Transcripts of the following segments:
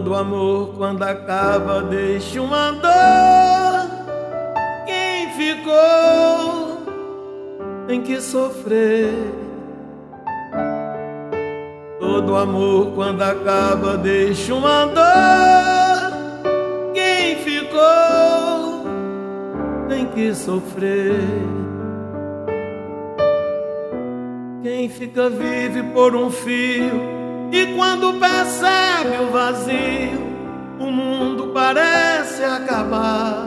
Todo amor quando acaba deixa uma dor. Quem ficou tem que sofrer. Todo amor quando acaba deixa uma dor. Quem ficou tem que sofrer. Quem fica vive por um fio, e quando percebe o vazio, o mundo parece acabar.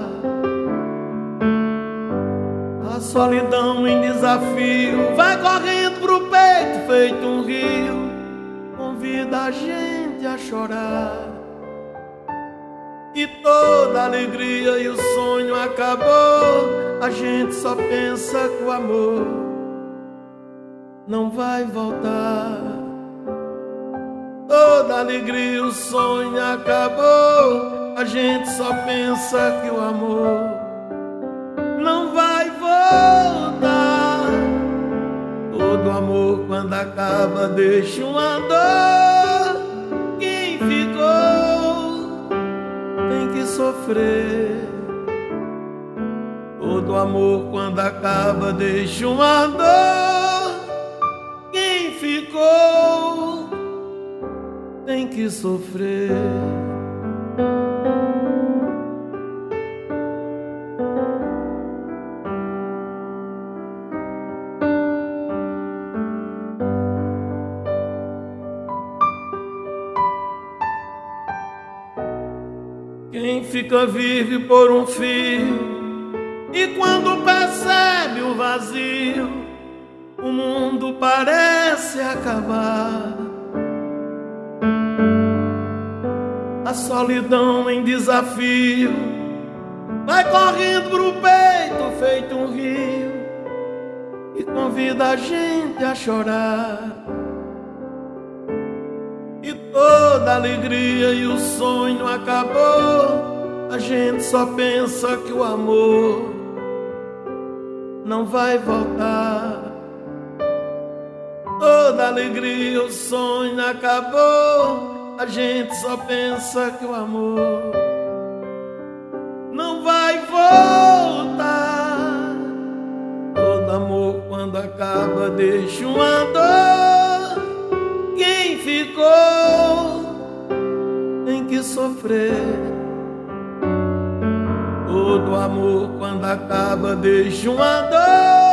A solidão em desafio vai correndo pro peito feito um rio, convida a gente a chorar. E toda a alegria e o sonho acabou, a gente só pensa que o amor não vai voltar. Toda a alegria e o sonho acabou, a gente só pensa que o amor não vai voltar. Todo amor quando acaba deixa uma dor. Quem ficou tem que sofrer. Todo amor quando acaba deixa uma dor. Quem ficou tem que sofrer. Quem fica vive por um fio, e quando percebe o vazio, o mundo parece acabar. A solidão em desafio vai correndo pro peito feito um rio, e convida a gente a chorar. E toda a alegria e o sonho acabou, a gente só pensa que o amor não vai voltar. Toda a alegria e o sonho acabou, a gente só pensa que o amor não vai voltar. Todo amor quando acaba deixa uma dor. Quem ficou tem que sofrer. Todo amor quando acaba deixa uma dor.